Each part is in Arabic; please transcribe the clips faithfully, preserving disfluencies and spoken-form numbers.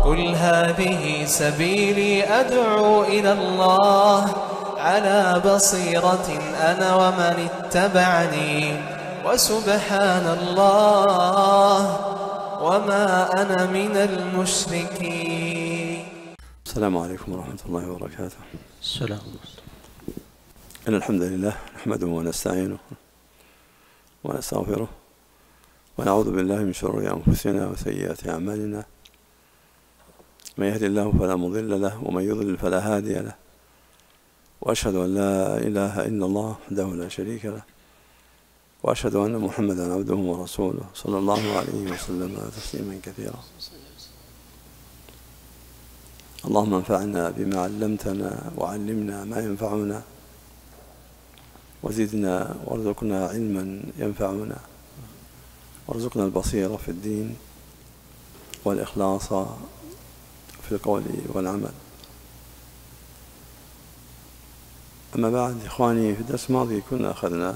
قل هذه سبيلي أدعو إلى الله على بصيرة أنا ومن اتبعني وسبحان الله وما أنا من المشركين. السلام عليكم ورحمة الله وبركاته. السلام. إن الحمد لله نحمده ونستعينه ونستغفره ونعوذ بالله من شرور أنفسنا وسيئات أعمالنا، من يهد الله فلا مضل له ومن يضلل فلا هادي له، وأشهد أن لا إله إلا الله وحده لا شريك له، وأشهد أن محمدا عبده ورسوله صلى الله عليه وسلم تسليما كثيرا. اللهم انفعنا بما علمتنا وعلمنا ما ينفعنا وزدنا وارزقنا علما ينفعنا، وارزقنا البصيرة في الدين والإخلاص في القول والعمل. أما بعد إخواني، في الدرس الماضي كنا أخذنا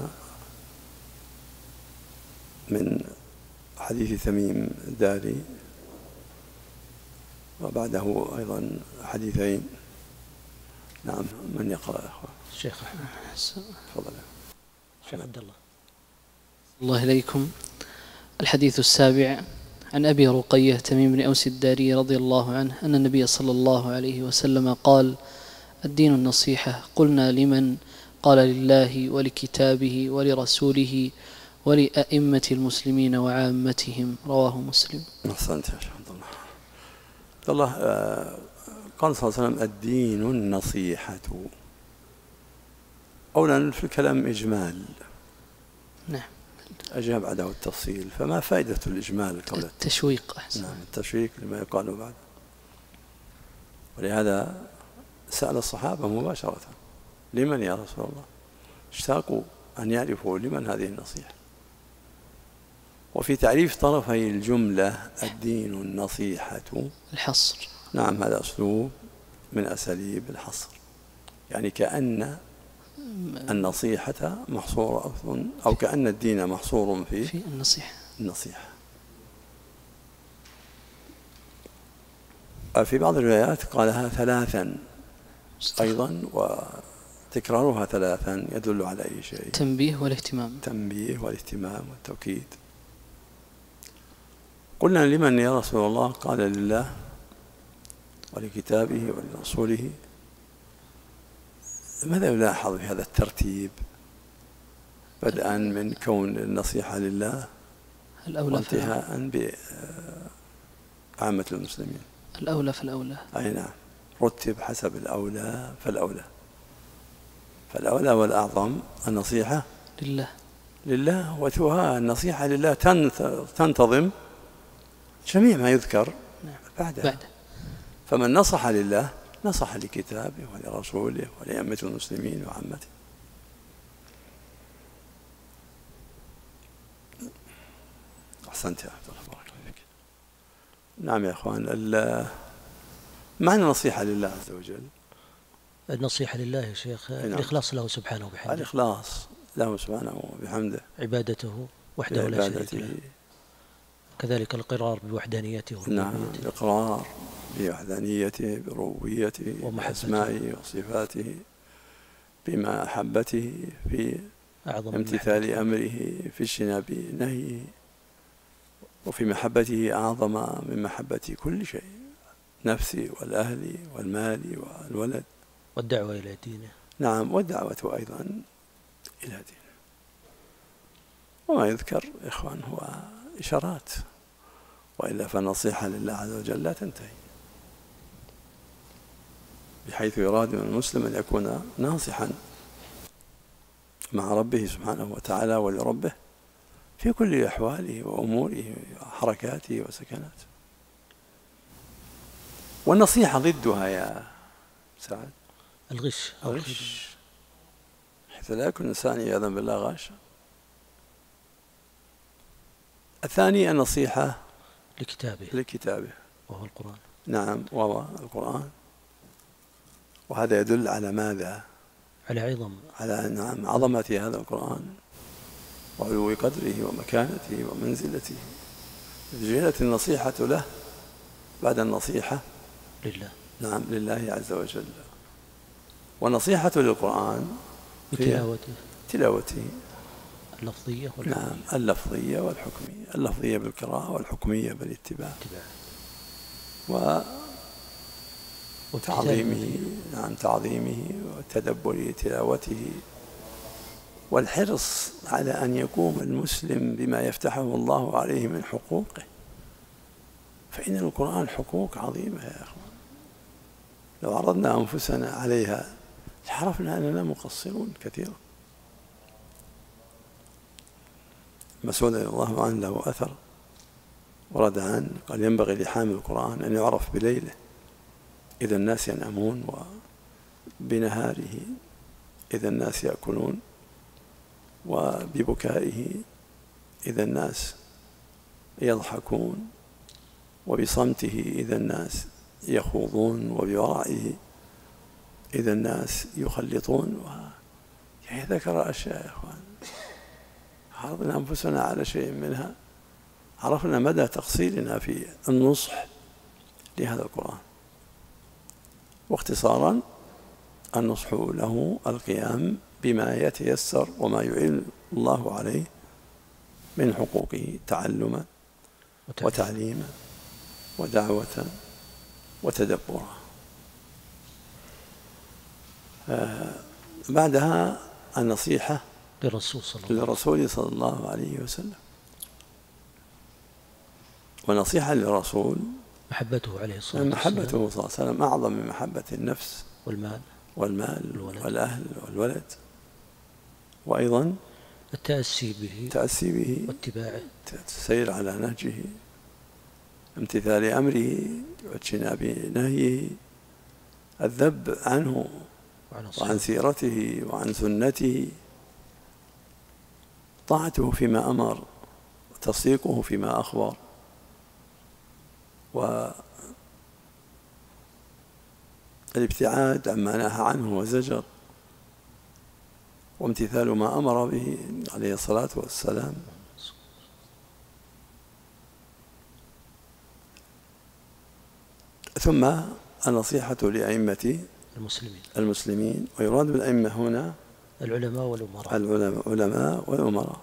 من حديث تميم الداري، وبعده أيضا حديثين. نعم، من يقرأ يا أخوان؟ الشيخ تفضل. الشيخ عبد الله. الله إليكم. الحديث السابع عن أبي رقية تميم بن أوس الداري رضي الله عنه أن النبي صلى الله عليه وسلم قال: الدين النصيحة. قلنا: لمن؟ قال: لله ولكتابه ولرسوله ولأئمة المسلمين وعامتهم. رواه مسلم. أحسنت يا شيخ عبد الله. عبد الله، قال صلى الله عليه وسلم: الدين النصيحة. أولا في الكلام إجمال، نعم، أجاب بعده التفصيل، فما فائدة الإجمال قبل التشويق؟ أحسن. نعم، التشويق لما يقال بعد. ولهذا سأل الصحابة مباشرة: لمن يا رسول الله؟ اشتاقوا أن يعرفوا لمن هذه النصيحة. وفي تعريف طرفي الجملة الدين النصيحة الحصر. نعم، هذا أسلوب من أساليب الحصر، يعني كأن النصيحة محصورة أو كأن الدين محصور في, في النصيحة. النصيحة. في بعض الروايات قالها ثلاثا أيضا، وتكرارها ثلاثا يدل على أي شيء؟ تنبيه والاهتمام. تنبيه والاهتمام والتوكيد. قلنا: لمن يا رسول الله؟ قال: لله ولكتابه ولرسوله. ماذا يلاحظ في هذا الترتيب، بدءا من كون النصيحة لله وانتهاء بعامة المسلمين؟ الأولى فالأولى. أي نعم، رتب حسب الأولى فالأولى. فالأولى والأعظم النصيحة لله لله وتوها النصيحة لله تنتظم جميع ما يذكر بعده. بعد. فمن نصح لله نصح لكتابه ولرسوله ولأئمة المسلمين وعامته. أحسنت يا عبد الله، بارك الله فيك. نعم يا أخوان، معنى النصيحة لله عز وجل؟ النصيحة لله يا شيخ الإخلاص له سبحانه وبحمده. الإخلاص له سبحانه وبحمده، عبادته وحده لا شريك له، كذلك الإقرار بوحدانيته وربوبيته. نعم، الإقرار بوحدانيته بربوبيته بأسمائه وصفاته، بمحبته في امتثال أمره، في اجتناب نهيه، وفي محبته أعظم من محبة كل شيء، نفسي والأهل والمال والولد، والدعوة إلى دينه. نعم، والدعوة أيضا إلى دينه. وما يذكر إخوان هو إشارات، وإلا فالنصيحة لله عز وجل لا تنتهي، بحيث يراد من المسلم أن يكون ناصحا مع ربه سبحانه وتعالى ولربه في كل أحواله وأموره وحركاته وسكناته. والنصيحة ضدها يا سعد الغش. الغش، حيث لا يكون الإنسان عياذا بالله غاشا. الثاني النصيحة لكتابه لكتابه وهو القرآن. نعم، وهو القرآن. وهذا يدل على ماذا؟ على عظم على نعم عظمة هذا القرآن وعلو قدره ومكانته ومنزلته. جعلت النصيحة له بعد النصيحة لله. نعم لله عز وجل. والنصيحة للقرآن بتلاوته تلاوته اللفظية والحكمية. نعم اللفظية والحكمية، اللفظية بالقراءة والحكمية بالاتباع وتعظيمه نعم تعظيمه وتدبر تلاوته، والحرص على أن يقوم المسلم بما يفتحه الله عليه من حقوقه، فإن القرآن حقوق عظيمة يا أخوان، لو عرضنا أنفسنا عليها عرفنا أننا مقصرون كثيرا. مسعود رضي الله عنه له أثر ورد عنه قال ينبغي لحامل القرآن أن يعرف بليله إذا الناس ينامون، وبنهاره إذا الناس يأكلون، وببكائه إذا الناس يضحكون، وبصمته إذا الناس يخوضون، وبورعه إذا الناس يخلطون. يعني ذكر أشياء يا إخوان عرضنا أنفسنا على شيء منها عرفنا مدى تقصيرنا في النصح لهذا القرآن. واختصارا النصح له القيام بما يتيسر وما يعين الله عليه من حقوقه تعلما وتعليما ودعوة وتدبرا. آه بعدها النصيحة للرسول صلى الله, للرسول صلى الله عليه وسلم. ونصيحة للرسول محبته عليه الصلاة والسلام، محبته صلى الله عليه وسلم أعظم من محبة النفس والمال والمال والولد. والأهل والولد، وأيضا التأسي به التأسي به واتباعه، السير على نهجه، امتثال أمره واجتناب نهيه، الذب عنه وعن سيرته وعن سنته، طاعته فيما أمر وتصديقه فيما أخبر، والابتعاد عما نهى عنه وزجر، وامتثال ما أمر به عليه الصلاة والسلام. ثم النصيحة لأئمة المسلمين المسلمين ويراد بالأئمة هنا العلماء والأمراء العلماء والأمراء.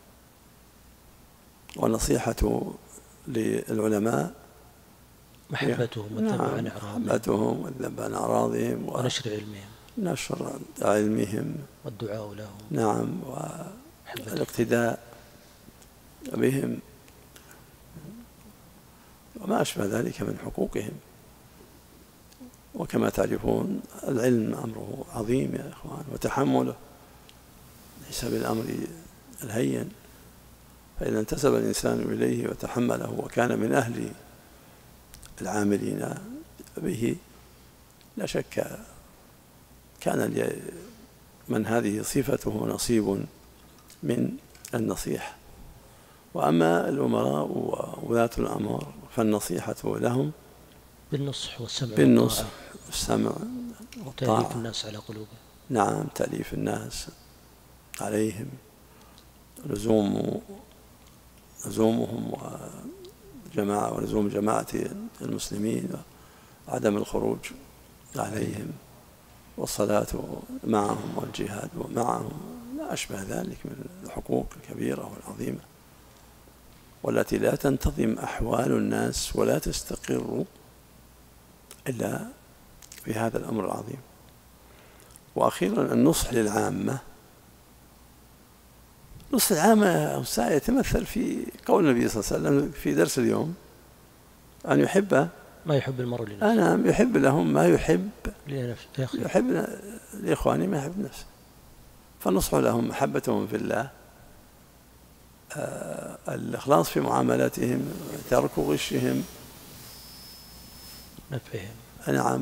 والنصيحة للعلماء محبتهم والذب عن أعراضهم محبتهم والذب عن أعراضهم ونشر علمهم نشر علمهم والدعاء لهم نعم والاقتداء بهم وما أشبه ذلك من حقوقهم. وكما تعرفون العلم أمره عظيم يا إخوان، وتحمله ليس بالأمر الهين، فإذا انتسب الإنسان إليه وتحمله وكان من أهل العاملين به لا شك كان من هذه صفته نصيب من النصيحة. وأما الأمراء وولاة الأمر فالنصيحة لهم بالنصح والسمع بالنصح والسمع والطاعة، تأليف الناس على قلوبهم. نعم تأليف الناس عليهم، لزوم لزومهم وجماعة ولزوم جماعة المسلمين وعدم الخروج عليهم، والصلاة معهم والجهاد معهم، لا أشبه ذلك من الحقوق الكبيرة والعظيمة والتي لا تنتظم أحوال الناس ولا تستقر إلا في هذا الأمر العظيم. وأخيرا النصح للعامة. نصح العامة يتمثل في قول النبي صلى الله عليه وسلم في درس اليوم أن يحب ما يحب المرء لنفسه، أنا يحب لهم ما يحب لنفسه، يحب لإخواني ما يحب نفسه. فالنصح لهم محبتهم في الله، آه الإخلاص في معاملاتهم، ترك غشهم، نفعهم، نعم،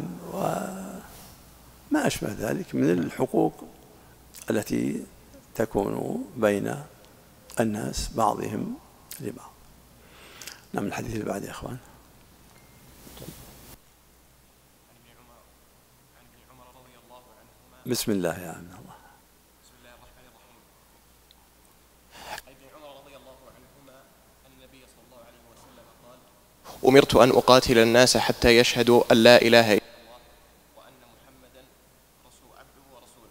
وما أشبه ذلك من الحقوق التي تكون بين الناس بعضهم لبعض. نعم الحديث اللي بعد يا أخوان. بسم الله يا عم الله. بسم الله الرحمن الرحيم. عن ابن عمر رضي الله عنهما أن النبي صلى الله عليه وسلم قال: أمرت أن أقاتل الناس حتى يشهدوا أن لا إله إلا الله وأن محمدا رسول عبده ورسوله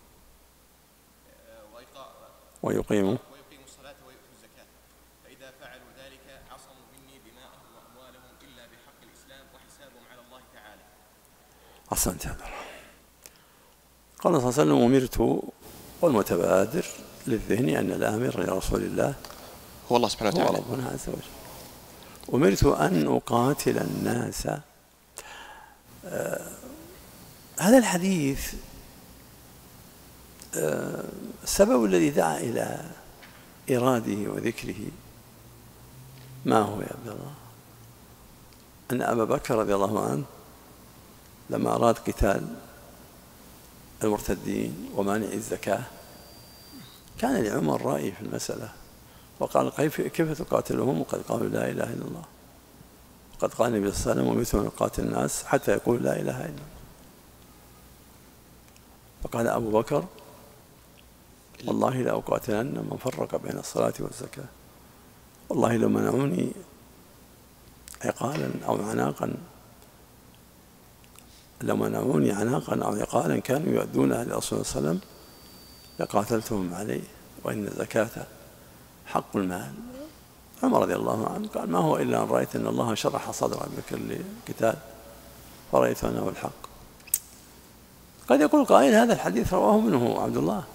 ويقيموا ويقيموا الصلاة ويؤتوا الزكاة فإذا فعلوا ذلك عصموا مني دماءهم وأموالهم إلا بحق الإسلام وحسابهم على الله تعالى. أحسنت. قال صلى الله عليه وسلم: أمرت، والمتبادر للذهن أن الآمر لرسول الله هو الله سبحانه وتعالى، هو ربنا عز وجل. أمرت أن أقاتل الناس. آه هذا الحديث آه السبب الذي دعا إلى إراده وذكره ما هو يا عبد الله؟ أن أبا بكر رضي الله عنه لما أراد قتال المرتدين ومانع الزكاة كان لعمر رأي في المسألة، وقال: كيف كيف تقاتلهم وقد قالوا لا إله إلا الله؟ وقد قال النبي صلى الله عليه وسلم: ومثل أن يقاتل الناس حتى يقول لا إله إلا الله. فقال أبو بكر: والله لا أقاتلن من فرق بين الصلاة والزكاة، والله لو منعوني عقالا أو عناقا لو منعوني عناقا أو عقالا كانوا يؤدونها لرسول صلى الله عليه وسلم لقاتلتهم عليه، وإن الزكاة حق المال. عمر رضي الله عنه قال: ما هو إلا أن رأيت أن الله شرح صدر أبي بكر للقتال فرأيت أنه الحق. قد يقول قائل: هذا الحديث رواه ابنه عبد الله،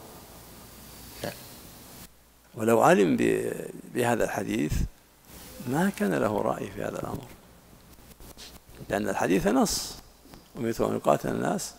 ولو علم بهذا الحديث ما كان له رأي في هذا الأمر، لأن الحديث نص: ومثل أن يقاتل الناس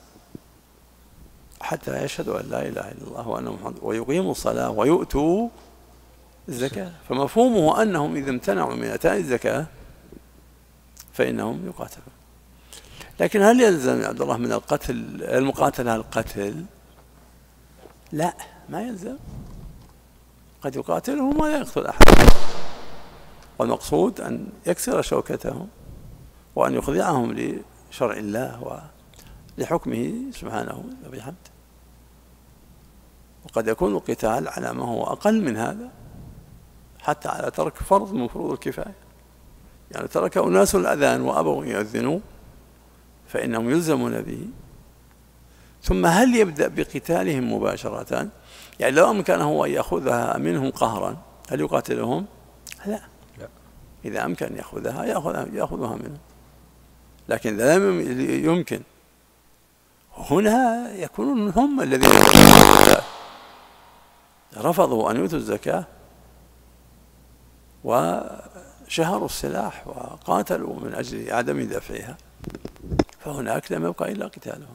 حتى يشهدوا أن لا إله إلا الله وأن محمد ويقيموا الصلاة ويؤتوا الزكاة. فمفهومه أنهم إذا امتنعوا من إيتاء الزكاة فإنهم يقاتلون. لكن هل يلزم يا عبد الله من القتل المقاتلة القتل؟ لا، ما يلزم. قد يقاتلهم ولا يقتل أحد، والمقصود أن يكسر شوكتهم وأن يخضعهم لشرع الله ولحكمه سبحانه وبحمده. وقد يكون القتال على ما هو أقل من هذا، حتى على ترك فرض من فروض الكفاية. يعني ترك أناس الأذان وأبوا يؤذنوا فإنهم يلزمون به. ثم هل يبدأ بقتالهم مباشرة؟ يعني لو أمكنه أن يأخذها منهم قهرا هل يقاتلهم؟ لا. إذا أمكن أن يأخذها يأخذها منهم، لكن إذا لم يمكن هنا يكونون هم الذين رفضوا أن يؤتوا الزكاة وشهروا السلاح وقاتلوا من أجل عدم دفعها، فهناك لم يبقى إلا قتالهم.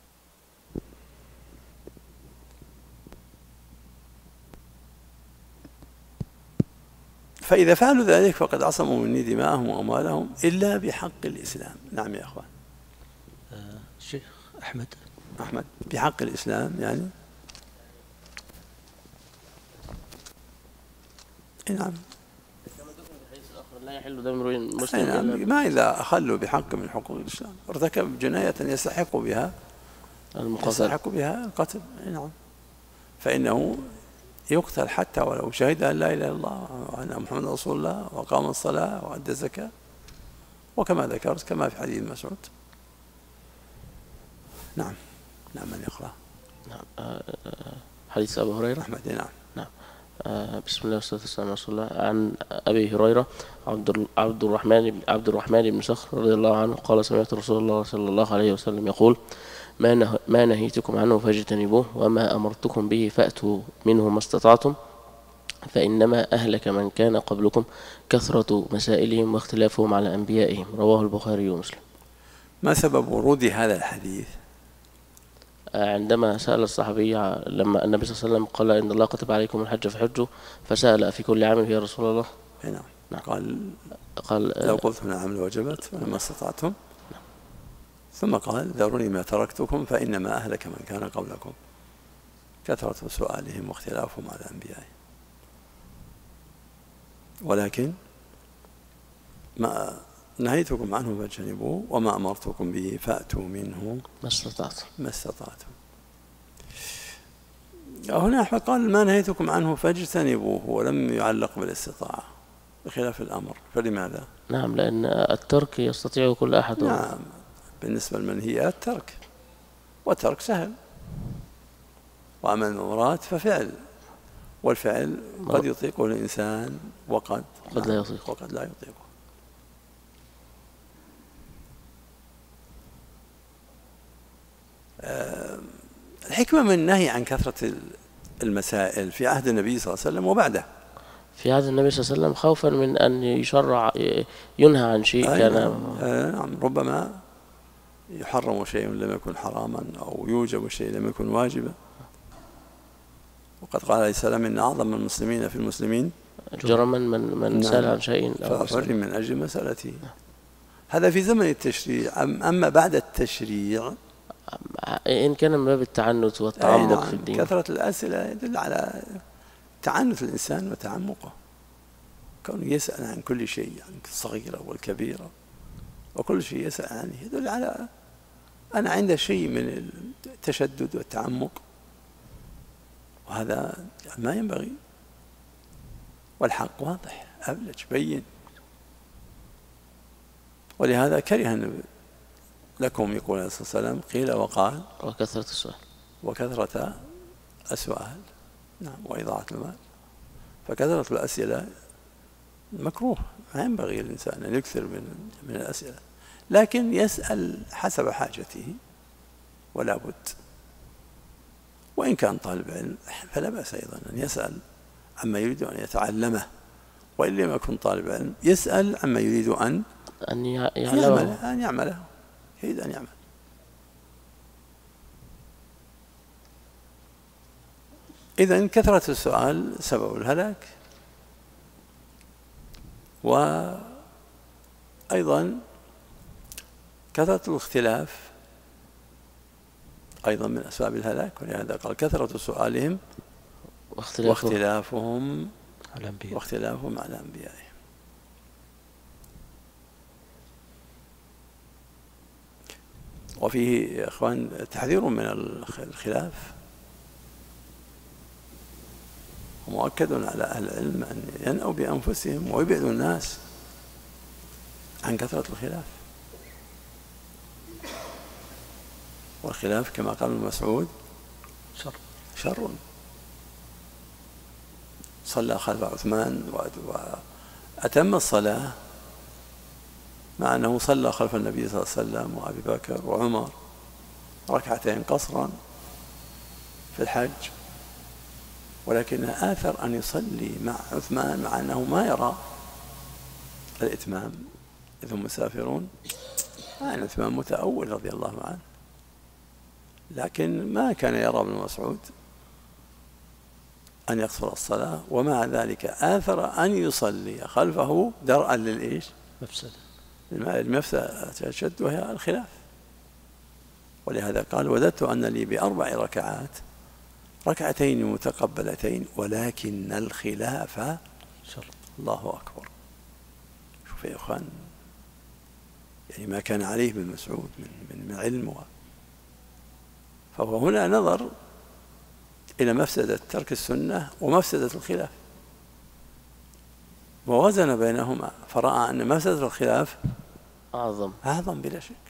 فإذا فعلوا ذلك فقد عصموا مني دماءهم وأموالهم إلا بحق الإسلام. نعم يا أخوان. الشيخ أحمد أحمد بحق الإسلام يعني نعم لا يحل دم امرئ مسلم. نعم. ما إذا أخلوا بحق من حقوق الإسلام ارتكب جناية يستحق بها يستحق بها القتل. نعم. فإنه يقتل حتى ولو شهد أن لا إله إلا الله وأن محمد رسول الله وقام الصلاة وأدى الزكاة، وكما ذكرت كما في حديث مسعود. نعم. نعم. من يقرأ؟ نعم. حديث أبي هريرة. أحمد. نعم. نعم. بسم الله والصلاة والسلام على رسول الله. عن أبي هريرة عبد الرحمن عبد الرحمن بن صخر رضي الله عنه قال: سمعت رسول الله صلى الله عليه وسلم يقول: ما ما نهيتكم عنه فاجتنبوه وما أمرتكم به فأتوا منه ما استطعتم، فإنما أهلك من كان قبلكم كثرة مسائلهم واختلافهم على أنبيائهم. رواه البخاري ومسلم. ما سبب ورود هذا الحديث؟ عندما سأل الصحابي لما النبي صلى الله عليه وسلم قال: إن الله كتب عليكم الحج فحجوا، فسأل: في كل عام يا رسول الله؟ نعم. نعم. قال: قال لو قلت نعم لوجبت ولما استطعتم. نعم. ثم قال: ذروني ما تركتكم فإنما أهلك من كان قبلكم كثرة سؤالهم واختلافهم على أنبيائهم. ولكن ما نهيتكم عنه فاجتنبوه وما أمرتكم به فأتوا منه ما استطعتم ما استطعتم. هنا قال: ما نهيتكم عنه فاجتنبوه ولم يعلق بالاستطاعة، بخلاف الأمر، فلماذا؟ نعم، لأن الترك يستطيع كل أحد. نعم، بالنسبة للمنهيات ترك، والترك سهل، وأما المأمورات ففعل، والفعل قد يطيقه الإنسان وقد قد لا يطيقه وقد لا يطيقه. الحكمة من النهي عن كثرة المسائل في عهد النبي صلى الله عليه وسلم وبعده. في عهد النبي صلى الله عليه وسلم خوفا من أن يشرع ينهى عن شيء كان. نعم، ربما يحرم شيء لم يكن حراما، أو يوجب شيء لم يكن واجبا. وقد قال عليه السلام إن أعظم المسلمين في المسلمين جرما من من سأل عن شيء فأفر من أجل مسألته. هذا في زمن التشريع. أما بعد التشريع إن كان من باب التعنت والتعمق نعم، في الدين. كثرة الأسئلة يدل على تعنت الإنسان وتعمقه، كونه يسأل عن كل شيء، عن الصغيرة والكبيرة وكل شيء يسأل عنه، يدل على أنا عنده شيء من التشدد والتعمق، وهذا ما ينبغي. والحق واضح أبلج بين، ولهذا كره النبي لكم يقول عليه الصلاة والسلام قيل وقال وكثرة السؤال وكثرة السؤال. نعم، وإضاعة المال. فكثرة الأسئلة مكروه، ما ينبغي الإنسان أن يكثر من من الأسئلة، لكن يسأل حسب حاجته ولا بد. وإن كان طالب علم فلا بأس أيضا أن يسأل عما يريد أن يتعلمه، وإن لم يكن طالب علم يسأل عما يريد أن أن يعمله أن يعمله يريد أن يعمل. إذن كثرة السؤال سبب الهلاك. وأيضا كثرة الاختلاف أيضا من أسباب الهلاك، ولهذا قال كثرة سؤالهم واختلافهم واختلافهم على أنبيائهم. وفيه يا إخوان تحذير من الخلاف، ومؤكد على أهل العلم أن ينأوا بأنفسهم ويبعدوا الناس عن كثرة الخلاف. والخلاف كما قال ابن مسعود شر شر. صلى خلف عثمان وأتم الصلاة، مع أنه صلى خلف النبي صلى الله عليه وسلم وأبي بكر وعمر ركعتين قصرا في الحج، ولكنه آثر أن يصلي مع عثمان مع أنه ما يرى الإتمام إذ هم مسافرون. يعني عثمان متأول رضي الله عنه، لكن ما كان يرى ابن مسعود أن يقصر الصلاة، ومع ذلك آثر أن يصلي خلفه درءا للإيش؟ مفسدة المفسدة أشد وهي الخلاف. ولهذا قال وددت أن لي بأربع ركعات ركعتين متقبلتين ولكن الخلاف شر. الله أكبر. شوف يا إخوان، يعني ما كان عليه ابن مسعود من, من, من علم. فهو هنا نظر إلى مفسدة ترك السنة ومفسدة الخلاف، ووزن بينهما فرأى أن مفسدة الخلاف أعظم أعظم بلا شك.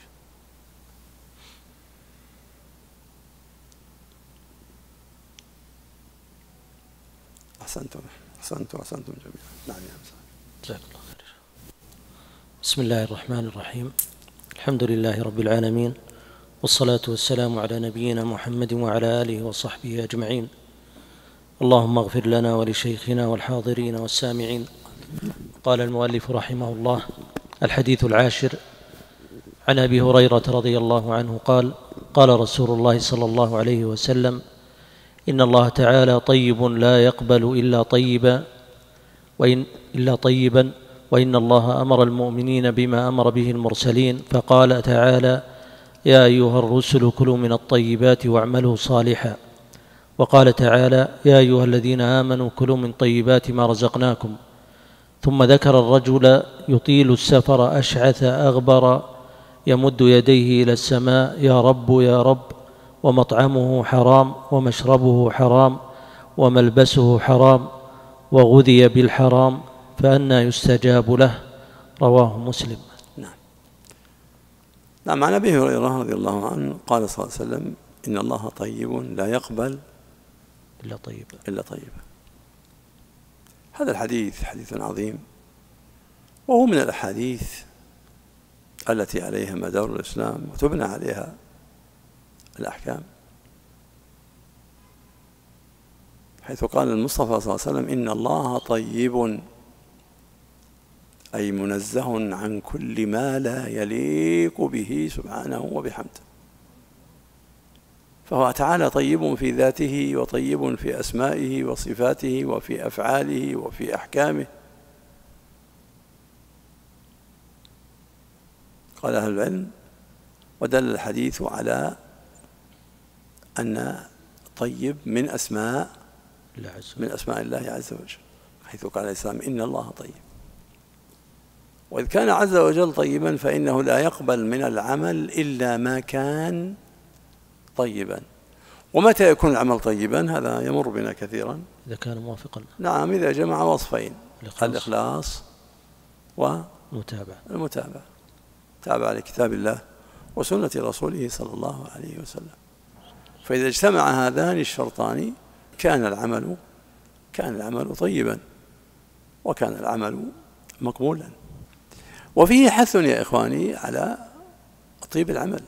أحسنتم أحسنتم أحسنتم جميعا. نعم يا جزاك الله خير. بسم الله الرحمن الرحيم. الحمد لله رب العالمين، والصلاة والسلام على نبينا محمد وعلى آله وصحبه أجمعين. اللهم اغفر لنا ولشيخنا والحاضرين والسامعين. قال المؤلف رحمه الله: الحديث العاشر عن أبي هريرة رضي الله عنه قال: قال رسول الله صلى الله عليه وسلم: إن الله تعالى طيب لا يقبل إلا طيبا وإن إلا طيبا وإن الله أمر المؤمنين بما أمر به المرسلين، فقال تعالى: يا أيها الرسل كلوا من الطيبات واعملوا صالحا. وقال تعالى: يا أيها الذين آمنوا كلوا من طيبات ما رزقناكم. ثم ذكر الرجل يطيل السفر أشعث أغبر يمد يديه إلى السماء: يا رب يا رب، ومطعمه حرام ومشربه حرام وملبسه حرام وغذي بالحرام، فأنى يستجاب له. رواه مسلم. نعم. نعم. عن أبي هريرة رضي الله عنه قال صلى الله عليه وسلم: إن الله طيب لا يقبل إلا طيبا إلا طيبا. هذا الحديث حديث عظيم، وهو من الأحاديث التي عليها مدار الإسلام وتبنى عليها الأحكام، حيث قال المصطفى صلى الله عليه وسلم: إن الله طيب، أي منزه عن كل ما لا يليق به سبحانه وبحمده. فهو تعالى طيب في ذاته، وطيب في أسمائه وصفاته وفي أفعاله وفي أحكامه. قال أهل العلم: ودل الحديث على أن طيب من أسماء من أسماء الله عز وجل، حيث قال عليه السلام: إن الله طيب. وإذ كان عز وجل طيبا فإنه لا يقبل من العمل إلا ما كان طيبا. ومتى يكون العمل طيبا؟ هذا يمر بنا كثيرا. إذا كان موافقا. نعم، إذا جمع وصفين: الإخلاص والمتابعة. المتابعة تابع لكتاب الله وسنة رسوله صلى الله عليه وسلم. فإذا اجتمع هذان الشرطان كان العمل كان العمل طيبا، وكان العمل مقبولا. وفيه حث يا إخواني على طيب العمل.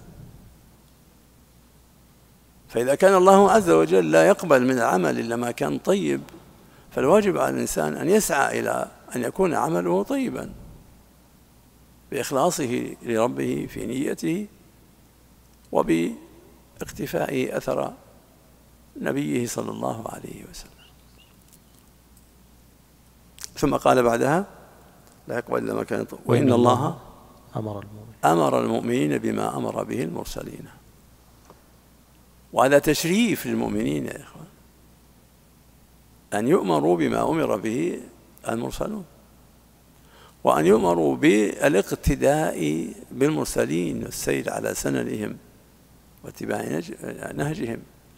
فإذا كان الله عز وجل لا يقبل من العمل إلا ما كان طيب، فالواجب على الإنسان أن يسعى إلى أن يكون عمله طيبا بإخلاصه لربه في نيته، وباقتفاء أثر نبيه صلى الله عليه وسلم. ثم قال بعدها: لا يقبل إلا ما كان طيب، وإن الله أمر المؤمنين أمر المؤمنين بما أمر به المرسلين. وهذا تشريف للمؤمنين يا إخوان، أن يؤمروا بما أمر به المرسلون، وأن يؤمروا بالاقتداء بالمرسلين والسير على سننهم واتباع نهجهم.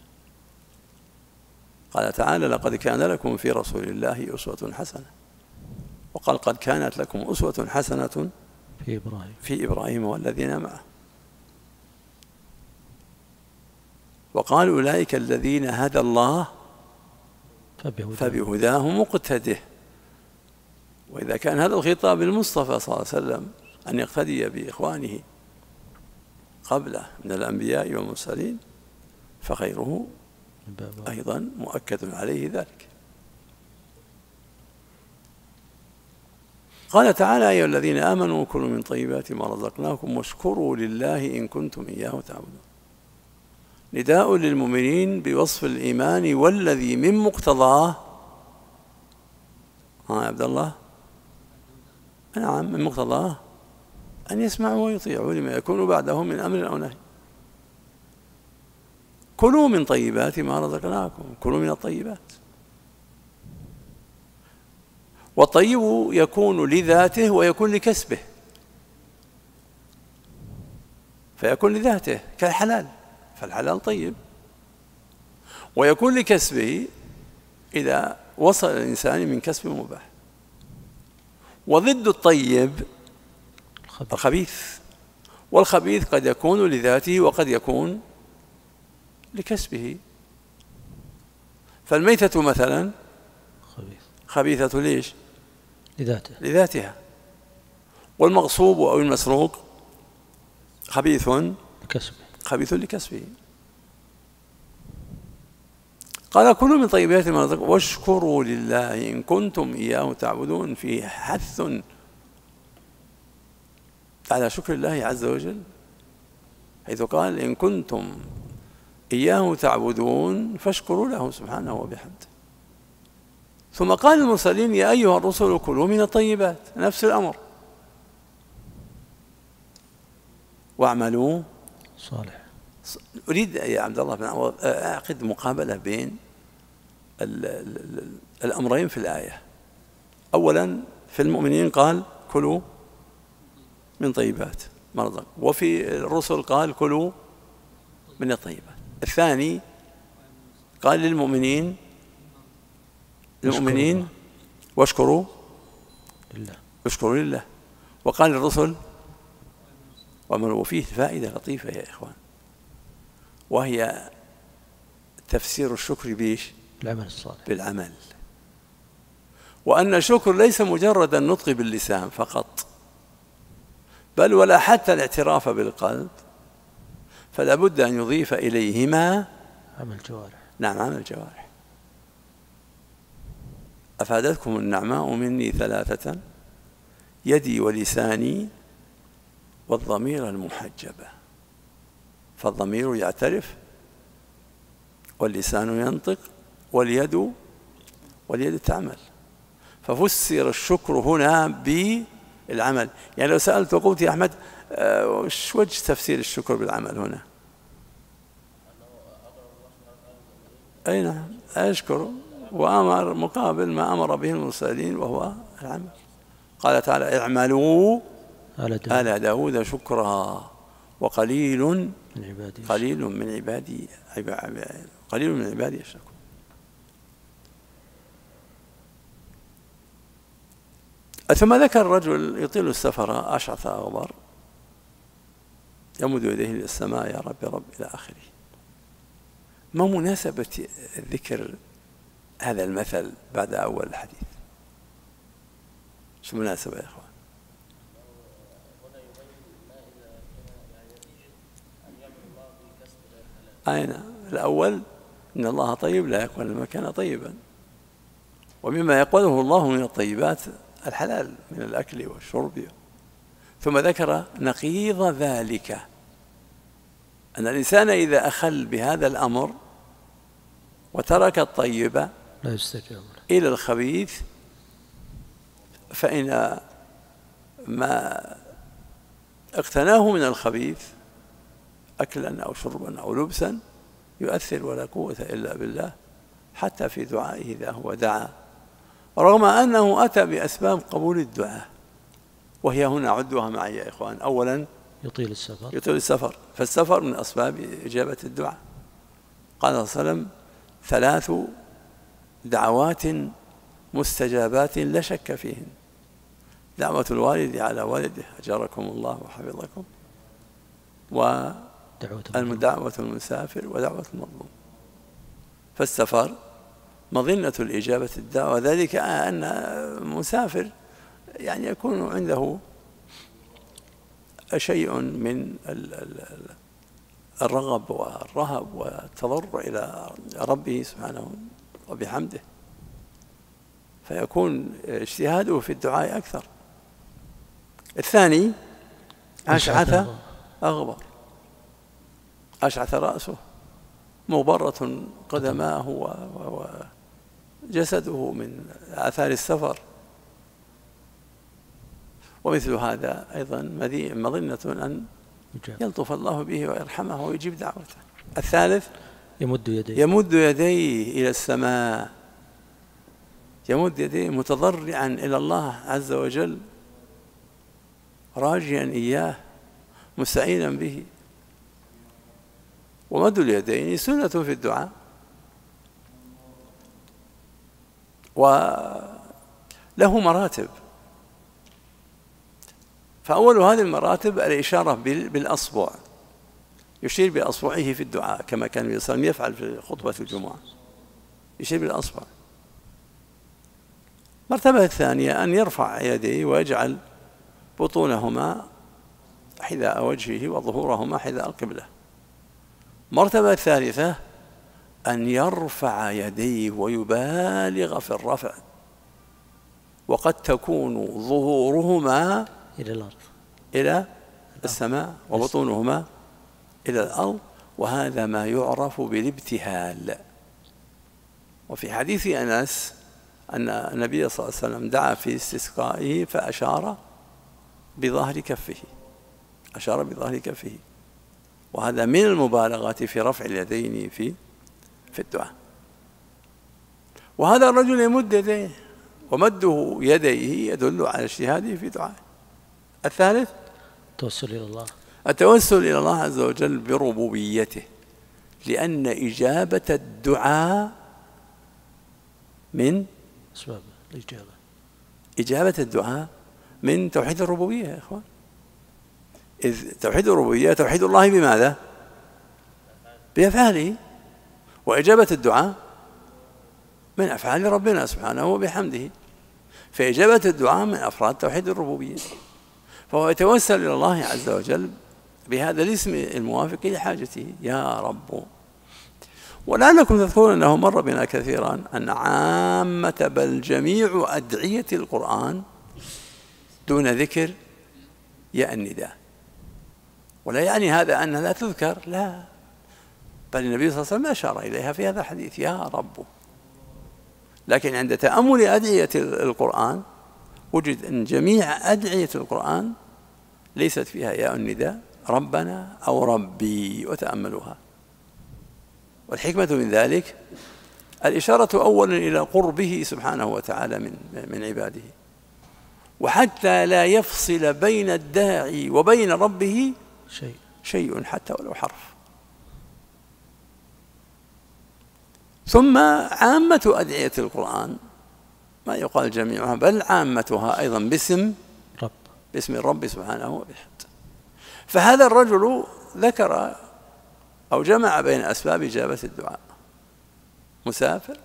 قال تعالى: لقد كان لكم في رسول الله أسوة حسنة. وقال: قد كانت لكم أسوة حسنة في إبراهيم في إبراهيم والذين معه. وقال: أولئك الذين هدى الله فبهداه مقتده. وإذا كان هذا الخطاب للمصطفى صلى الله عليه وسلم أن يقتدي بإخوانه قبله من الأنبياء والمرسلين، فخيره أيضا مؤكد عليه ذلك. قال تعالى: أيها الذين آمنوا كلوا من طيبات ما رزقناكم واشكروا لله إن كنتم إياه تعبدون. نداء للمؤمنين بوصف الإيمان والذي من مقتضاه، ها يا عبد الله، نعم، من مقتضاه أن يسمعوا ويطيعوا لما يكون بعده من أمر أو نهي. كلوا من طيبات ما رزقناكم، كلوا من الطيبات. والطيب يكون لذاته ويكون لكسبه، فيكون لذاته كالحلال، فالحلال طيب، ويكون لكسبه إذا وصل الإنسان من كسب مباح. وضد الطيب الخبيث، والخبيث قد يكون لذاته وقد يكون لكسبه. فالميتة مثلا خبيثة ليش؟ لذاته لذاتها. والمغصوب أو المسروق خبيث لكسبه خبيث لكسبه. قال: كلوا من طيبات ما رزقناكم واشكروا لله إن كنتم إياه تعبدون. فيه حث على شكر الله عز وجل، حيث قال: إن كنتم إياه تعبدون فاشكروا له سبحانه وبحمده. ثم قال المرسلين: يا أيها الرسل كلوا من الطيبات، نفس الأمر، واعملوا صالح. أريد يا عبد الله بن عوض أعقد مقابلة بين الأمرين في الآية. أولا في المؤمنين قال: كلوا من طيبات ما رزقناكم، وفي الرسل قال: كلوا من الطيبات. الثاني قال للمؤمنين المؤمنين واشكروا لله يشكر لله. وقال الرسل ومن فيه فائدة لطيفة يا إخوان، وهي تفسير الشكر بيش العمل الصالح بالعمل، وأن الشكر ليس مجرد النطق باللسان فقط، بل ولا حتى الاعتراف بالقلب، فلا بد أن يضيف إليهما عمل الجوارح. نعم عمل الجوارح. أفادتكم النعماء مني ثلاثة: يدي ولساني والضمير المحجبة. فالضمير يعترف، واللسان ينطق، واليد واليد تعمل. ففسر الشكر هنا بالعمل. يعني لو سألت وقلت يا أحمد وش وجه تفسير الشكر بالعمل هنا؟ أي نعم، أشكر وأمر مقابل ما أمر به المرسلين وهو العمل. قال تعالى: اعملوا آل داود شكرا وقليل من عبادي قليل من عبادي قليل من عبادي الشكور. ثم ذكر الرجل يطيل السفر أشعث أغبر يمد يديه إلى السماء: يا رب يا رب إلى آخره. ما مناسبة ذكر هذا المثل بعد أول الحديث؟ شو مناسبة يا إخوان؟ أين الأول؟ إن الله طيب لا يقبل ما كان طيبا، ومما يقبله الله من الطيبات الحلال من الأكل والشرب. ثم ذكر نقيض ذلك، أن الإنسان إذا أخل بهذا الأمر وترك الطيب لا يستجاب إلى الخبيث، فإن ما اقتناه من الخبيث أكلا أو شربا أو لبسا يؤثر ولا قوة إلا بالله، حتى في دعائه إذا هو دعا، رغم أنه أتى بأسباب قبول الدعاء، وهي هنا عدوها معي يا إخوان. أولا يطيل السفر يطيل السفر، فالسفر من أسباب إجابة الدعاء. قال صلى الله عليه وسلم: ثلاث دعوات مستجابات لا شك فيهن: دعوة الوالد على والده أجركم الله وحفظكم، ودعوة المسافر، ودعوة المظلوم. فالسفر مظنة الإجابة الدعوة، ذلك أن المسافر يعني يكون عنده شيء من الرغب والرهب والتضرع إلى ربه سبحانه وبحمده، فيكون اجتهاده في الدعاء أكثر. الثاني: أشعث أغبر، أشعث رأسه، مغبرة قدماه وجسده من آثار السفر. ومثل هذا أيضا مظنة أن يلطف الله به ويرحمه ويجيب دعوته. الثالث: يمد يديه يمد يديه إلى السماء، يمد يديه متضرعا إلى الله عز وجل، راجيا إياه، مستعينا به. ومد اليدين سنة في الدعاء، وله مراتب. فأول هذه المراتب الإشارة بالأصبع، يشير بأصبعه في الدعاء كما كان النبي صلى الله عليه وسلم يفعل في خطبة الجمعة، يشير بالأصبع. المرتبة الثانية أن يرفع يديه ويجعل بطونهما حذاء وجهه وظهورهما حذاء القبلة. المرتبة الثالثة أن يرفع يديه ويبالغ في الرفع، وقد تكون ظهورهما إلى الأرض إلى السماء وبطونهما إلى الأرض، وهذا ما يعرف بالابتهال. وفي حديث أنس أن النبي صلى الله عليه وسلم دعا في استسقائه فأشار بظهر كفه، أشار بظهر كفه، وهذا من المبالغات في رفع اليدين في في الدعاء. وهذا الرجل يمد يديه، ومده يديه يدل على اجتهاده في دعائه. الثالث: التوسل إلى الله، التوسل إلى الله عز وجل بربوبيته، لأن إجابة الدعاء من أسباب الإجابة إجابة الدعاء من توحيد الربوبية يا إخوان. إذ توحيد الربوبية توحيد الله بماذا؟ بأفعاله، وإجابة الدعاء من أفعال ربنا سبحانه وبحمده، فإجابة الدعاء من أفراد توحيد الربوبية. فهو يتوسل إلى الله عز وجل بهذا الاسم الموافق لحاجته يا رب. ولعلكم تذكرون أنه مر بنا كثيرا أن عامة بل جميع أدعية القرآن دون ذكر ياء النداء. ولا يعني هذا أنها لا تذكر، لا، بل النبي صلى الله عليه وسلم أشار إليها في هذا الحديث يا رب. لكن عند تأمل أدعية القرآن وجد أن جميع أدعية القرآن ليست فيها ياء النداء ربنا أو ربي، وتأملوها. والحكمة من ذلك الإشارة أولا إلى قربه سبحانه وتعالى من من عباده، وحتى لا يفصل بين الداعي وبين ربه شيء شيء حتى ولو حرف. ثم عامة أدعية القرآن ما يقال جميعها بل عامتها أيضا باسم رب، باسم الرب سبحانه وبحمده. فهذا الرجل ذكر أو جمع بين أسباب إجابة الدعاء: مسافر،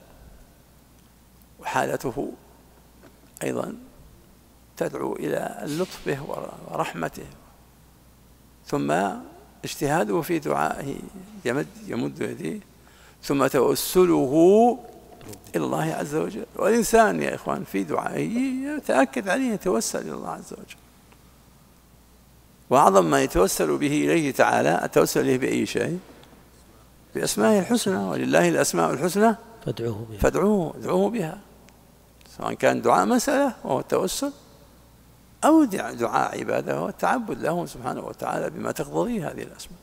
وحالته أيضا تدعو إلى اللطف به ورحمته، ثم اجتهاده في دعائه يمد يمد يديه، ثم توسله إلى الله عز وجل. والإنسان يا إخوان في دعائه يتأكد عليه يتوسل إلى الله عز وجل، وأعظم ما يتوسل به إليه تعالى التوسل إليه بأي شيء؟ بأسمائه الحسنى، ولله الأسماء الحسنى فادعوه بها فادعوه ادعوه بها، سواء كان دعاء مسألة وهو التوسل، أو دعاء عبادة وهو التعبد له سبحانه وتعالى بما تقتضيه هذه الأسماء.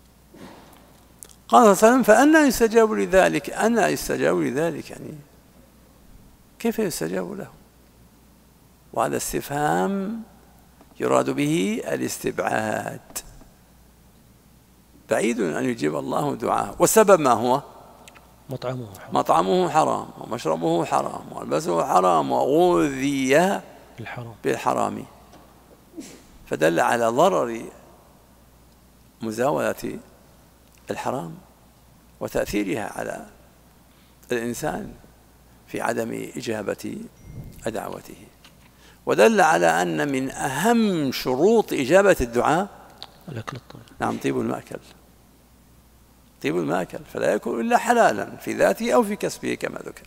قال صلى الله عليه وسلم: فأنى يستجاب لذلك. أنى يستجاب لذلك يعني كيف يستجاب له؟ وهذا استفهام يراد به الاستبعاد، بعيد أن يجيب الله دعاءه. والسبب ما هو؟ مطعمه حرام مطعمه حرام ومشربه حرام وملبسه حرام وغذي الحرام بالحرام، فدل على ضرر مزاولة الحرام وتأثيرها على الإنسان في عدم إجابة دعوته. ودل على أن من أهم شروط إجابة الدعاء الأكل الطيب. نعم طيب المأكل، طيب المأكل، فلا يكون إلا حلالا في ذاته أو في كسبه كما ذكر.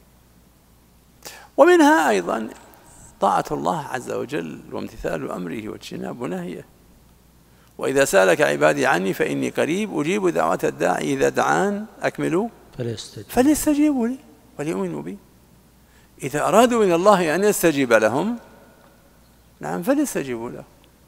ومنها أيضا طاعة الله عز وجل وامتثال أمره واجتناب نهيه. وإذا سألك عبادي عني فإني قريب أجيب دعوة الداعي إذا دعان أكملوا فليستجيبوا لي وليؤمنوا بي. إذا أرادوا من الله أن يستجيب لهم نعم فليستجيبوا له.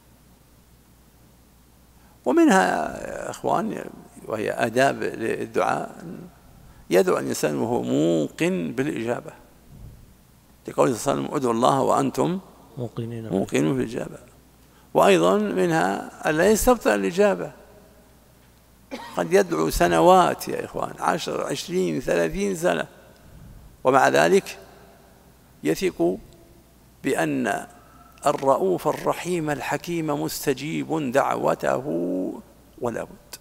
ومنها يا إخوان وهي آداب للدعاء يدعو الإنسان وهو موقن بالإجابة، لقوله صلى الله عليه وسلم: ادعوا الله وأنتم موقنون بالإجابة. وأيضا منها ألا يستبطئ الإجابة، قد يدعو سنوات يا إخوان، عشر عشرين ثلاثين سنة، ومع ذلك يثق بأن الرؤوف الرحيم الحكيم مستجيب دعوته ولا بد.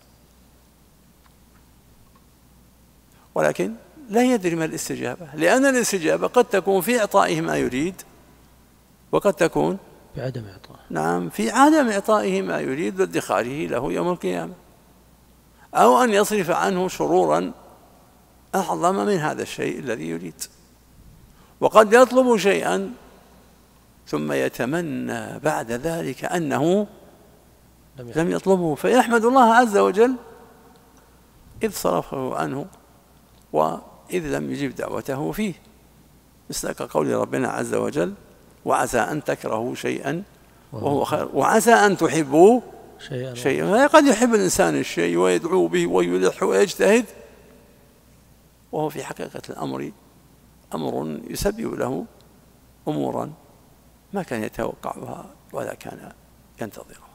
ولكن لا يدري ما الاستجابة، لأن الاستجابة قد تكون في إعطائه ما يريد، وقد تكون بعدم إعطائه نعم في عدم إعطائه ما يريد وادخاره له يوم القيامة، أو أن يصرف عنه شرورا أعظم من هذا الشيء الذي يريد. وقد يطلب شيئا ثم يتمنى بعد ذلك أنه لم يطلبه، فيحمد الله عز وجل إذ صرفه عنه وإذ لم يجب دعوته فيه، مثل قول ربنا عز وجل: وعسى أن تكرهوا شيئا وهو خير وعسى أن تحبوا شيئا. قد يحب الإنسان الشيء ويدعو به ويلح ويجتهد، وهو في حقيقة الأمر أمر يسبب له أمورا ما كان يتوقعها ولا كان ينتظرها.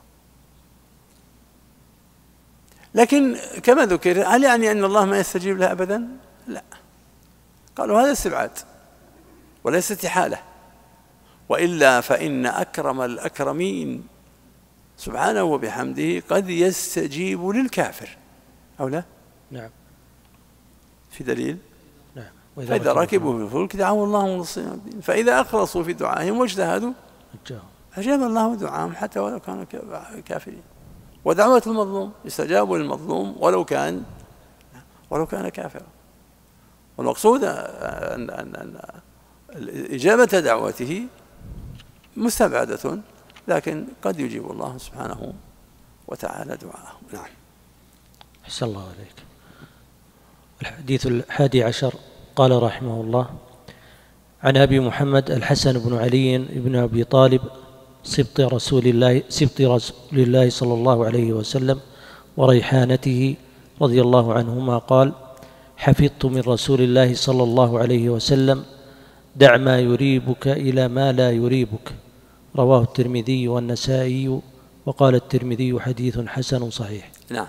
لكن كما ذكر، هل يعني أن الله ما يستجيب له أبدا؟ لا، قالوا هذا استبعاد وليس استحالة. وإلا فإن أكرم الأكرمين سبحانه وبحمده قد يستجيب للكافر أو لا؟ نعم. في دليل؟ نعم. فإذا ركبوا في الفلك دعوا الله مخلصين له الدين، فإذا أخلصوا في دعائهم واجتهدوا أجاب الله دعاءهم حتى ولو كانوا كافرين. ودعوة المظلوم يستجاب للمظلوم ولو كان ولو كان كافرا. والمقصود أن أن أن إجابة دعوته مستبعدة، لكن قد يجيب الله سبحانه وتعالى دعاءه. نعم. أحسن الله عليك. الحديث الحادي عشر قال رحمه الله: عن أبي محمد الحسن بن علي بن أبي طالب سبط رسول الله سبط رسول الله صلى الله عليه وسلم وريحانته رضي الله عنهما قال: حفظت من رسول الله صلى الله عليه وسلم: دع ما يريبك إلى ما لا يريبك. رواه الترمذي والنسائي، وقال الترمذي: حديث حسن صحيح. نعم.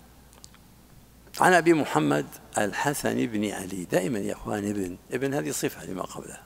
عن أبي محمد الحسن بن علي، دائما يا أخوان ابن ابن هذه صفة لما قبلها،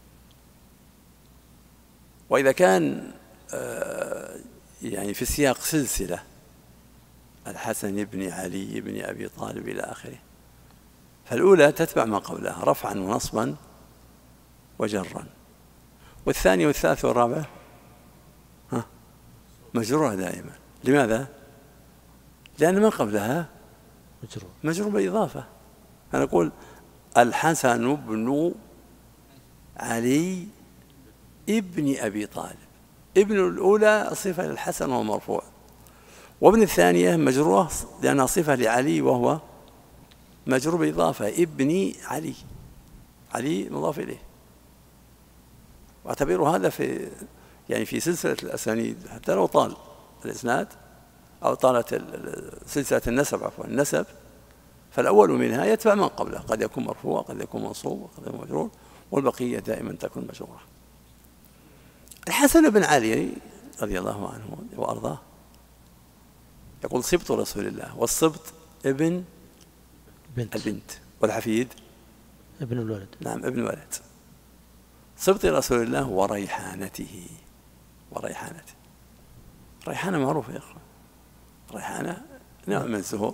وإذا كان يعني في سياق سلسلة الحسن بن علي بن أبي طالب إلى آخره، فالأولى تتبع ما قبلها رفعا ونصبا وجرا، والثانية والثالثة والرابعة ها مجرورة دائما. لماذا؟ لأن ما قبلها مجرور مجرور بالإضافة. أنا أقول الحسن بن علي ابن أبي طالب، ابن الأولى صفة للحسن وهو مرفوع، وابن الثانية مجروره لأنها صفة لعلي وهو مجرور بالإضافة، ابن علي، علي مضاف إليه. واعتبروا هذا في يعني في سلسلة الأسانيد، حتى لو طال الإسناد أو طالت سلسلة النسب عفوا النسب، فالأول منها يتبع من قبله، قد يكون مرفوع قد يكون منصوب وقد يكون مجرور، والبقية دائما تكون مجرورة. الحسن بن علي رضي الله عنه وأرضاه يقول: سبط رسول الله، والسبط ابن بنت. البنت، والحفيد ابن الولد. نعم ابن الولد. سبط رسول الله وريحانته، وريحانته ريحانة معروفة يا أخوان، ريحانة نوع من الزهور.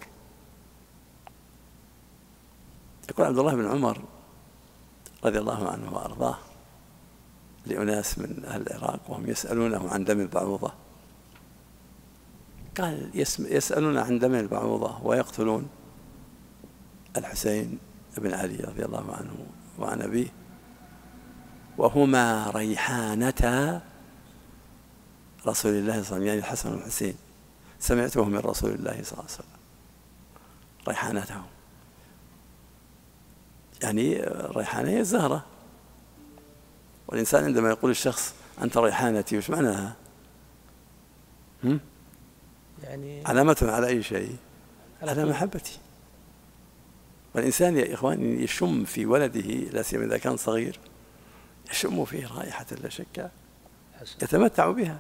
يقول عبد الله بن عمر رضي الله عنه وأرضاه لأناس من أهل العراق وهم يسألونه عن دم البعوضة، قال: يسألون عن دم البعوضة ويقتلون الحسين بن علي رضي الله عنه وعن أبيه، وهما ريحانتا رسول الله صلى الله عليه وسلم، يعني الحسن والحسين، سمعته من رسول الله صلى الله عليه وسلم. ريحانته يعني الريحانة هي الزهرة، والإنسان عندما يقول الشخص أنت ريحانتي وش معناها؟ هم؟ يعني علامة على أي شيء؟ على محبتي. والإنسان يا إخواني يشم في ولده لا سيما إذا كان صغير، يشم فيه رائحة لا شك يتمتع بها.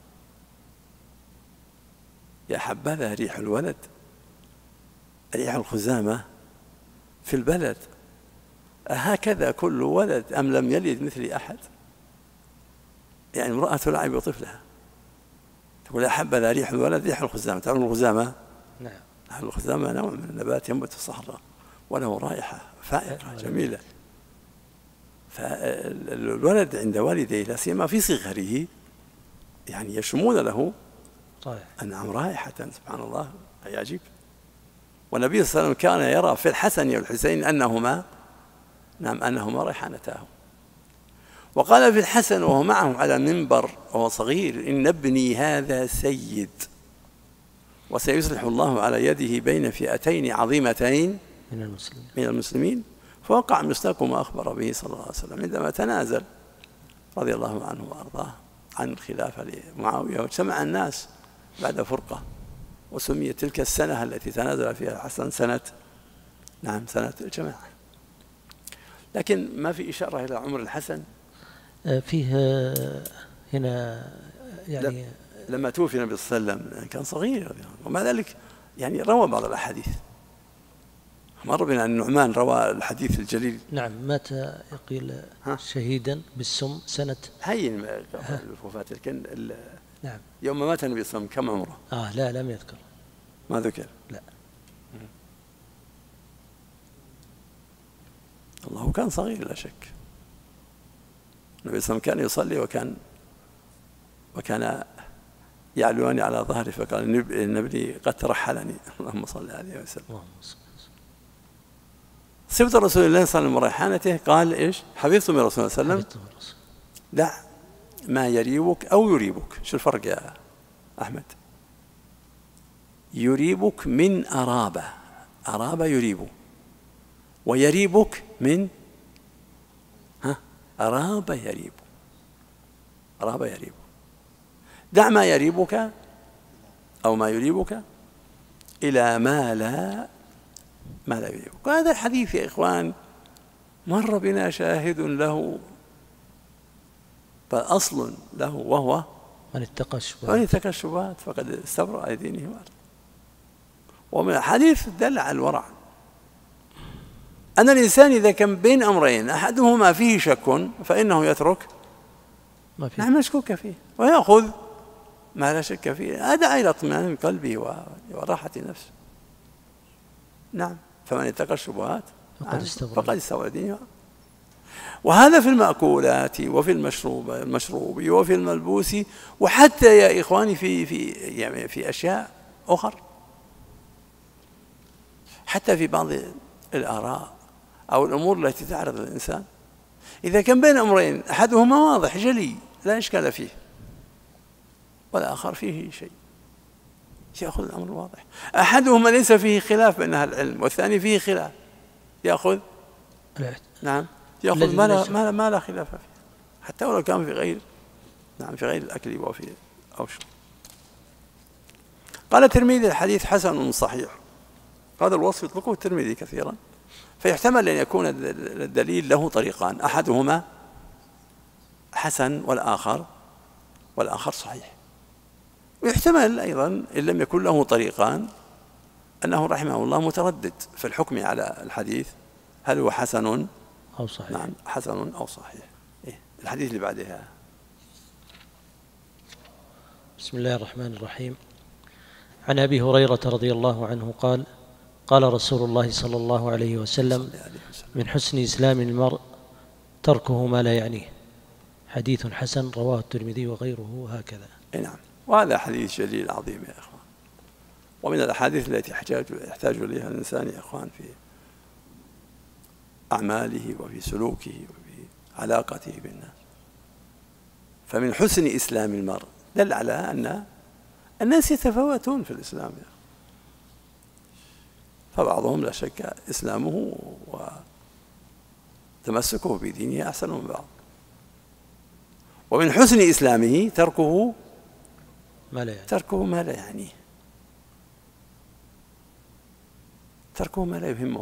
يا حبذا ريح الولد، ريح الخزامة في البلد، هكذا كل ولد أم لم يلد مثلي أحد؟ يعني امرأة تلعب بطفلها تقول: يا حبذا ريح الولد ريح الخزامة. تعرفون الخزامة؟ نعم. الخزامة نوع من النبات ينبت في الصحراء وله رائحة فائقة جميلة. فالولد عند والديه لا سيما في صغره يعني يشمون له أنعم رائحة، سبحان الله يعجب. والنبي صلى الله عليه وسلم كان يرى في الحسن والحسين أنهما نعم أنهما ريحانتاه. وقال في الحسن وهو معه على منبر وهو صغير: إن ابني هذا سيد، وسيصلح الله على يده بين فئتين عظيمتين من المسلمين من المسلمين. فوقع مصداق ما أخبر به صلى الله عليه وسلم عندما تنازل رضي الله عنه وأرضاه عن الخلافة لمعاوية، واجتمع الناس بعد فرقة، وسميت تلك السنة التي تنازل فيها الحسن سنة نعم سنة الجماعة. لكن ما في إشارة إلى عمر الحسن فيه هنا يعني لما توفي النبي صلى الله عليه وسلم كان صغير، ومع ذلك يعني روى بعض الأحاديث مر بنا النعمان روى الحديث الجليل. نعم، مات يقيل شهيدا بالسم سنة هين الوفاة لكن نعم يوم ما مات النبي صلى الله عليه وسلم كم عمره؟ آه لا لم يذكر. ما ذكر؟ لا. الله كان صغير لا شك. النبي صلى الله عليه وسلم كان يصلي وكان وكان يعلوني على ظهري فقال النبي قد ترحلني. اللهم صل عليه وسلم. صفة رسول الله صلى الله عليه وسلم وريحانته قال إيش؟ حفظت من رسول الله صلى الله عليه وسلم دع ما يريبك أو يريبك. شو الفرق يا أحمد؟ يريبك من أرابة، أرابة يريب، ويريبك من ها أرابة يريب، أرابة يريب. دع ما يريبك أو ما يريبك إلى ما لا ما لا يريبك. وهذا الحديث يا إخوان مر بنا شاهد له فأصل له وهو من اتقى الشبهات من اتقى الشبهات فقد استبرأ لدينه وعرضه. ومن الحديث دل على الورع أن الإنسان إذا كان بين أمرين أحدهما فيه شك فإنه يترك ما فيه نعم مشكوك فيه ويأخذ ما لا شك فيه. هذا إلى اطمئنان قلبه وراحة نفسه. نعم، فمن اتقى الشبهات فقد استبرأ فقد استبرأ لدينه. وهذا في المأكولات وفي المشروب المشروب وفي الملبوس، وحتى يا إخواني في في يعني في أشياء أخرى، حتى في بعض الآراء أو الأمور التي تعرض الإنسان إذا كان بين أمرين أحدهما واضح جلي لا إشكال فيه والآخر فيه شيء يأخذ الأمر واضح. أحدهما ليس فيه خلاف بين أهل العلم والثاني فيه خلاف يأخذ نعم يأخذ ما لا, ما لا, ما لا خلاف فيه حتى ولو كان في غير نعم في غير الأكل وفي أو شرب. قال الترمذي الحديث حسن صحيح. هذا الوصف يطلقه الترمذي كثيرا، فيحتمل أن يكون الدليل له طريقان، أحدهما حسن والآخر والآخر صحيح. ويحتمل أيضا إن لم يكن له طريقان أنه رحمه الله متردد في الحكم على الحديث هل هو حسن أو صحيح. نعم حسن أو صحيح. إيه؟ الحديث اللي بعدها. بسم الله الرحمن الرحيم. عن أبي هريرة رضي الله عنه قال قال رسول الله صلى الله عليه وسلم من حسن إسلام المرء تركه ما لا يعنيه. حديث حسن رواه الترمذي وغيره هكذا. نعم، وهذا حديث جليل عظيم يا إخوان، ومن الأحاديث التي يحتاج يحتاج إليها الإنسان يا إخوان في أعماله وفي سلوكه وفي علاقته بالناس. فمن حسن إسلام المرء دل على أن الناس يتفاوتون في الإسلام يعني. فبعضهم لا شك إسلامه وتمسكه بدينه أحسن من بعض. ومن حسن إسلامه تركه ما لا يعني. تركه ما لا يعنيه، تركه ما لا يهمه.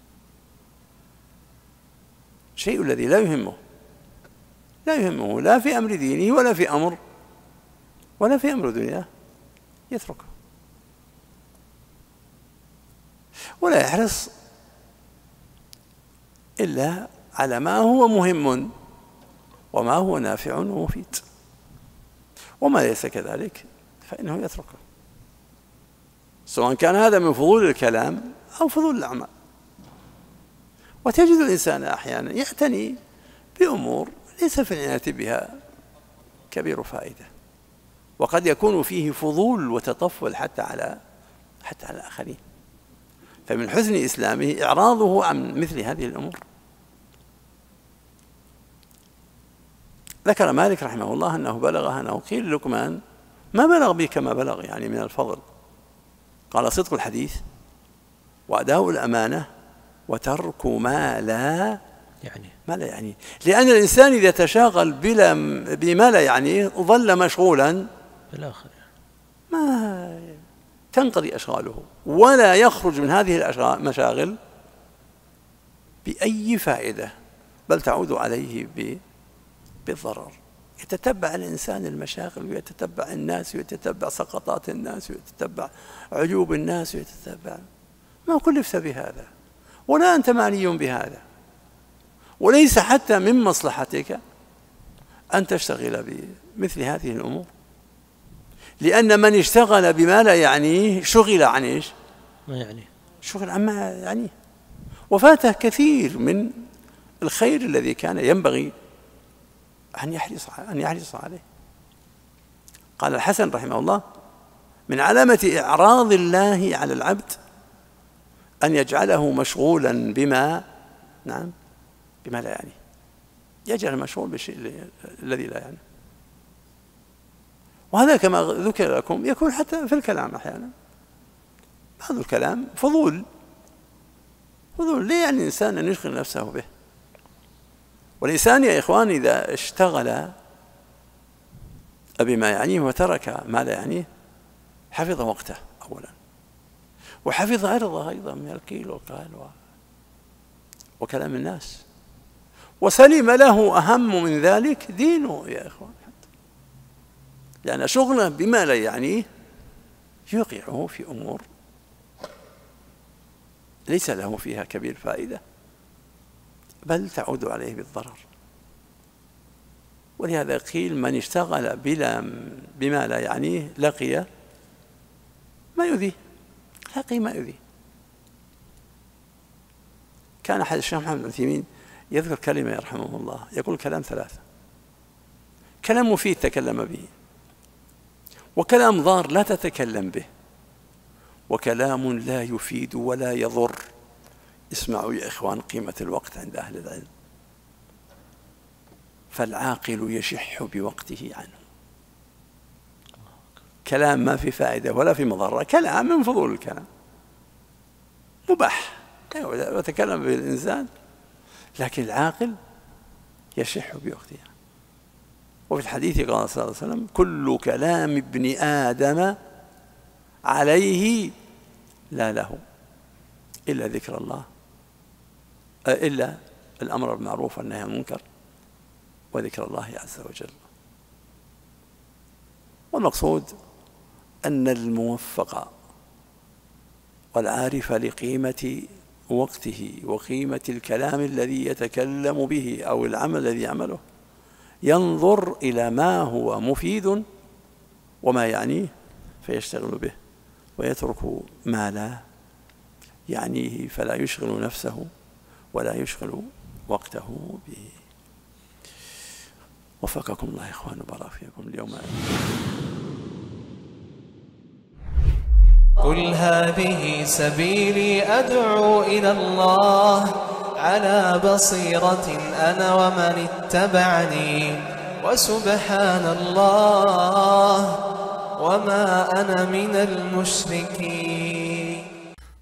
الشيء الذي لا يهمه لا يهمه لا في أمر دينه ولا في أمر ولا في أمر دنياه يتركه، ولا يحرص إلا على ما هو مهم وما هو نافع ومفيد، وما ليس كذلك فإنه يتركه، سواء كان هذا من فضول الكلام أو فضول الأعمال. وتجد الإنسان أحيانا يعتني بأمور ليس في العناية بها كبير فائدة، وقد يكون فيه فضول وتطفل حتى على حتى على الآخرين. فمن حسن إسلامه إعراضه عن مثل هذه الأمور. ذكر مالك رحمه الله أنه بلغه أنه قيل لقمان ما بلغ بي كما بلغ يعني من الفضل، قال صدق الحديث وأداء الأمانة وترك ما لا يعني ما لا يعني. لأن الإنسان إذا تشاغل بلا بما لا يعنيه ظل مشغولا بالآخر ما تنقضي أشغاله ولا يخرج من هذه المشاغل بأي فائدة، بل تعود عليه بالضرر. يتتبع الإنسان المشاغل ويتتبع الناس ويتتبع سقطات الناس ويتتبع عيوب الناس ويتتبع ما كلفت بهذا، ولا أنت معني بهذا، وليس حتى من مصلحتك أن تشتغل بمثل هذه الأمور، لأن من اشتغل بما لا يعنيه شغل عن إيش؟ ما يعنيه، شغل عن ما يعنيه، وفاته كثير من الخير الذي كان ينبغي أن يحرص أن يحرص عليه. قال الحسن رحمه الله: من علامة إعراض الله على العبد أن يجعله مشغولا بما نعم بما لا يعنيه، يجعل مشغول بالشيء الذي لا يعنيه. وهذا كما ذكر لكم يكون حتى في الكلام أحيانا، بعض الكلام فضول فضول ليه يعني الإنسان أن يشغل نفسه به؟ والإنسان يا إخوان إذا اشتغل بما يعنيه وترك ما لا يعنيه حفظ وقته أولا، وحفظ عرضه أيضا من القيل والقال وكلام الناس، وسلم له أهم من ذلك دينه يا إخوان، لأن شغله بما لا يعنيه يوقعه في أمور ليس له فيها كبير فائدة، بل تعود عليه بالضرر. ولهذا قيل: من اشتغل بلا بما لا يعنيه لقي ما يؤذيه، لقي ما يؤذيه. كان أحد الشيخ محمد بن عثيمين يذكر كلمة يرحمه الله، يقول كلام ثلاثة: كلام مفيد تكلم به، وكلام ضار لا تتكلم به، وكلام لا يفيد ولا يضر. اسمعوا يا إخوان قيمة الوقت عند أهل العلم، فالعاقل يشح بوقته عنه. كلام ما في فائدة ولا في مضرة، كلام من فضول الكلام مباح يتكلم به الإنسان، لكن العاقل يشح بوقته. وفي الحديث قال صلى الله عليه وسلم: كل كلام ابن آدم عليه لا له إلا ذكر الله، إلا الأمر بالمعروف والنهي عن المنكر وذكر الله عز وجل. والمقصود أن الموفق والعارف لقيمة وقته وقيمة الكلام الذي يتكلم به أو العمل الذي يعمله ينظر إلى ما هو مفيد وما يعنيه فيشتغل به، ويترك ما لا يعنيه فلا يشغل نفسه ولا يشغل وقته به. وفقكم الله يا إخوان وبارك فيكم. اليوم قل هذه سبيلي أدعو إلى الله على بصيرة أنا ومن اتبعني، وسبحان الله وما أنا من المشركين.